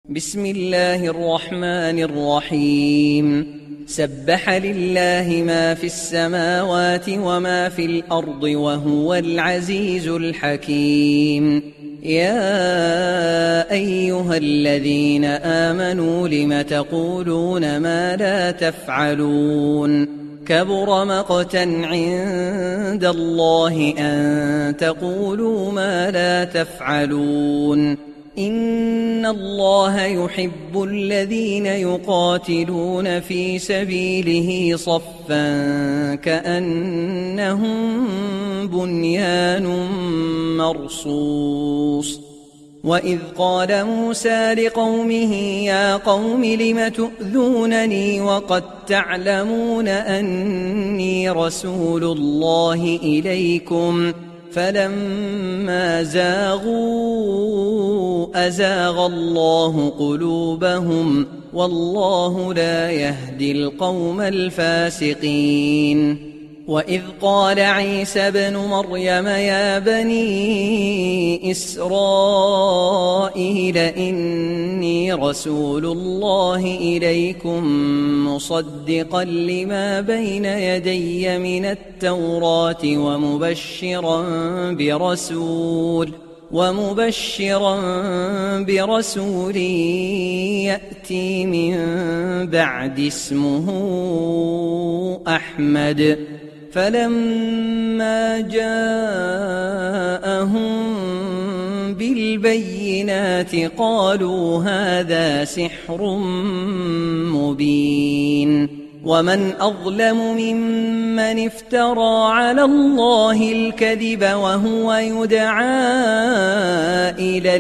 بسم الله الرحمن الرحيم. سبح لله ما في السماوات وما في الأرض وهو العزيز الحكيم. يا أيها الذين آمنوا لم تقولون ما لا تفعلون؟ كبر مقتا عند الله أن تقولوا ما لا تفعلون. إن الله يحب الذين يقاتلون في سبيله صفا كأنهم بنيان مرصوص. وإذ قال موسى لقومه يا قوم لم تؤذونني وقد تعلمون أني رسول الله إليكم فلما زاغوا أزاغ الله قلوبهم والله لا يهدي القوم الفاسقين. وإذ قال عيسى ابن مريم يا بني إسرائيل إني رسول الله إليكم مصدقا لما بين يدي من التوراة ومبشرا برسول يأتي من بعد اسمه أحمد. فلما جاءهم بالبينات قالوا هذا سحر مبين. ومن أظلم ممن افترى على الله الكذب وهو يدعى إلى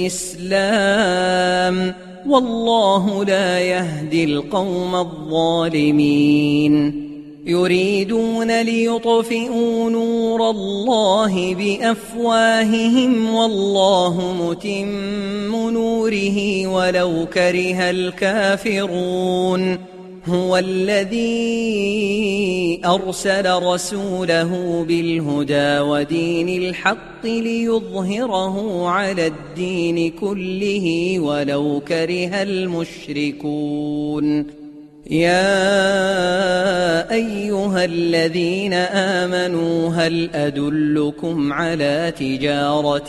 الإسلام والله لا يهدي القوم الظالمين. يريدون ليطفئوا نور الله بأفواههم والله متم نوره ولو كره الكافرون. هو الذي أرسل رسوله بالهدى ودين الحق ليظهره على الدين كله ولو كره المشركون. يا أيها الذين آمنوا هل أدلكم على تجارة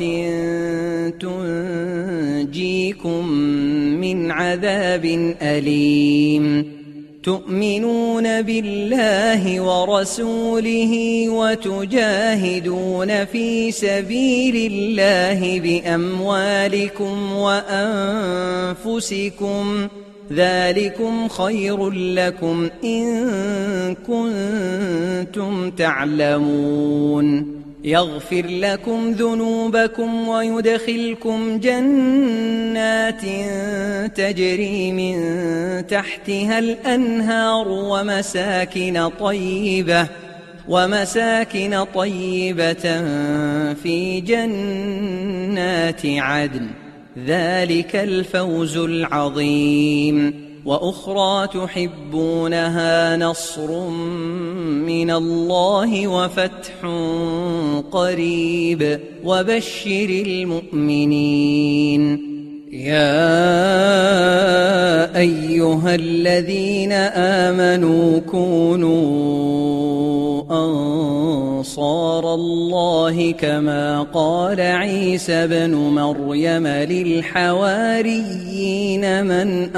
تنجيكم من عذاب أليم؟ تؤمنون بالله ورسوله وتجاهدون في سبيل الله بأموالكم وأنفسكم ذلكم خير لكم إن كنتم تعلمون. يغفر لكم ذنوبكم ويدخلكم جنات تجري من تحتها الأنهار ومساكن طيبة في جنات عدن ذلك الفوز العظيم. وأخرى تحبونها نصر من الله وفتح قريب وبشر المؤمنين. يا أيها الذين آمنوا كونوا أنصار الله كما قال عيسى بن مريم للحواريين من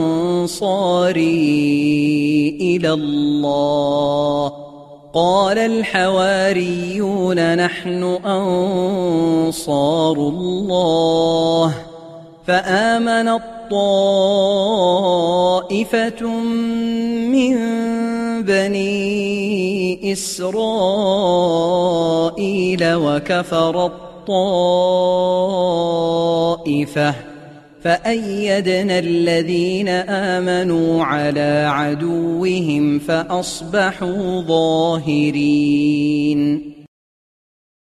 أنصاري إلى الله؟ قال الحواريون نحن أنصار الله. فآمنت طائفة من بني إسرائيل وكفرت طائفة فأيدنا الذين آمنوا على عدوهم فأصبحوا ظاهرين.